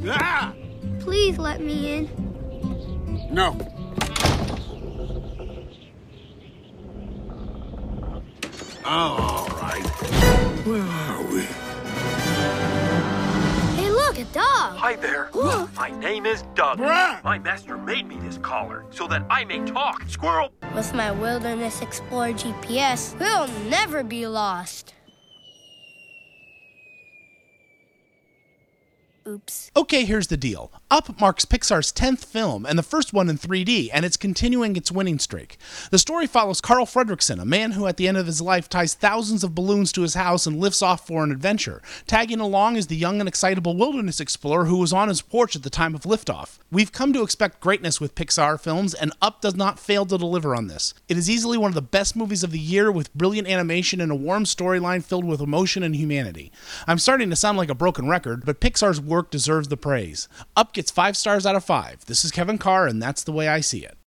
Ah! Please let me in. No. All right. Where are we? Hey, look, a dog. Hi there. My name is Doug. Bruh. My master made me this collar so that I may talk. Squirrel! With my Wilderness Explorer GPS, we'll never be lost. Oops. Okay, here's the deal. Up marks Pixar's 10th film, and the first one in 3D, and it's continuing its winning streak. The story follows Carl Fredricksen, a man who at the end of his life ties thousands of balloons to his house and lifts off for an adventure. Tagging along is the young and excitable wilderness explorer who was on his porch at the time of liftoff. We've come to expect greatness with Pixar films, and Up does not fail to deliver on this. It is easily one of the best movies of the year, with brilliant animation and a warm storyline filled with emotion and humanity. I'm starting to sound like a broken record, but Pixar's work deserves the praise. Up gets 5 stars out of 5. This is Kevin Carr, and that's the way I see it.